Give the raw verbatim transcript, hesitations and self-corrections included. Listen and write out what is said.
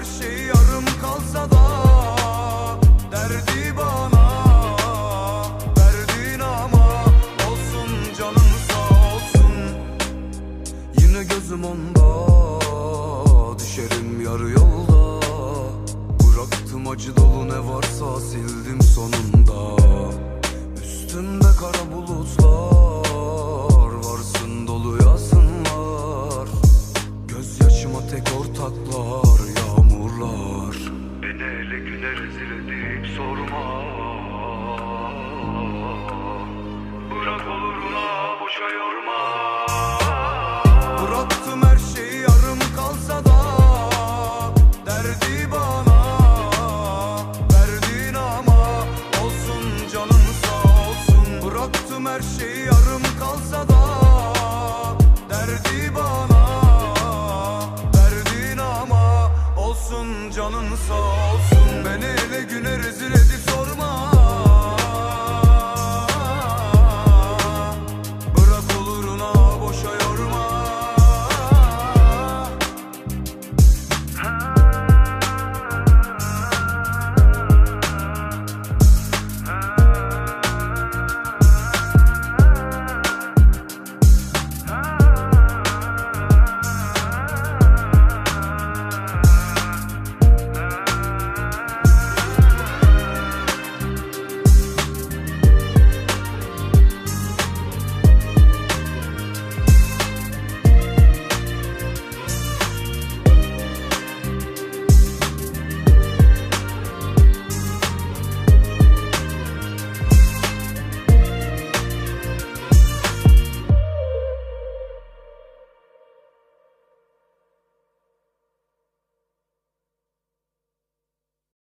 şey yarım kalsa da derdi bana verdin ama olsun canım sağ olsun. Yine gözüm onda, düşerim yarı yolda. Bıraktım acı dolu ne varsa sildim sonunda. Üstümde kara bulutlar, varsın dolu yazınlar. Gözyaşıma tek ortaklar yağmurlar. Beni ele güne rezil edip sorma, bırak oluruna boşa yorma.